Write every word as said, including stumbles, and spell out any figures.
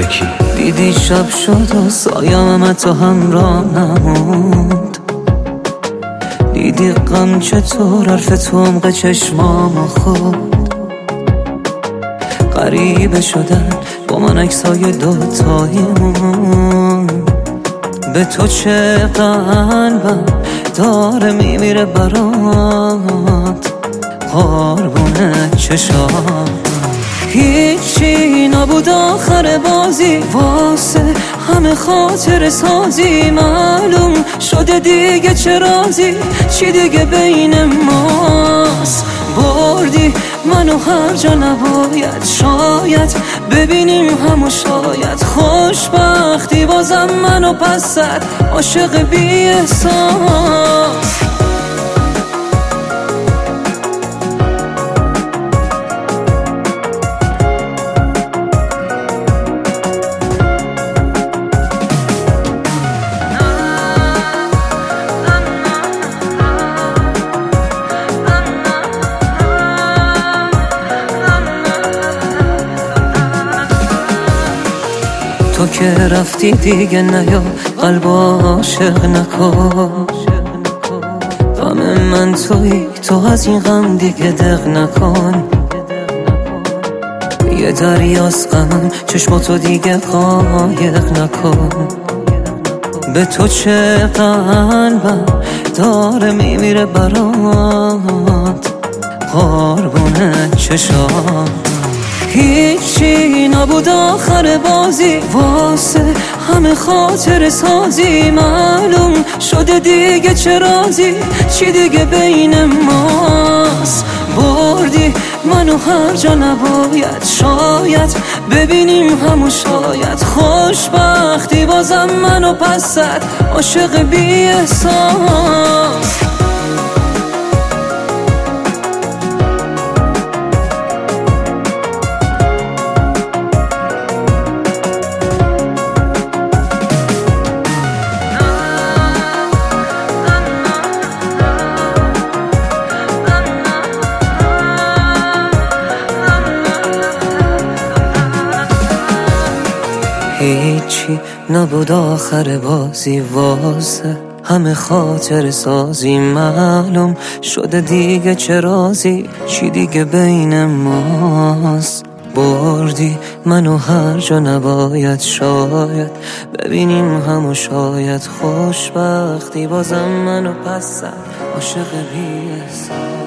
یکی. دیدی شب شد و سایم تو همراه نموند، دیدی غم چطور حرف تو عمق چشمام خود. غریبه شدن با من عکسای دوتاییمون، به تو چه قلبم داره میمیره برات، قربونه چشام. هیچی نبود آخر بازی واسه همه خاطر سازی، معلوم شده دیگه چه رازی، چی دیگه بین ماست. بردی منو هر جا نباید، شاید ببینیم همو شاید خوشبختی بازم منو پس زد، عاشق بی احساس. تو که رفتی دیگه نیا قلب عاشق نکن، غم من تویی تو از این غم دیگه دق نکن. یه دریاست غمم چشماتو دیگه قایق نکن، به تو چه قلبم داره میمیره برات، قربونه چشام. هیچی نبود آخر بازی واسه همه خاطر سازی، معلوم شده دیگه چه رازی، چی دیگه بین ماست. بردی منو هر جا نباید، شاید ببینیم همو شاید خوشبختی بازم منو پس زد، عاشق بی احساس. هیچی نبود آخر بازی واسه همه خاطر سازی، معلوم شده دیگه چه رازی، چی دیگه بین ماست. بردی منو هر جا نباید، شاید ببینیم همو شاید خوشبختی بازم منو پس زد، عاشق بی احساس.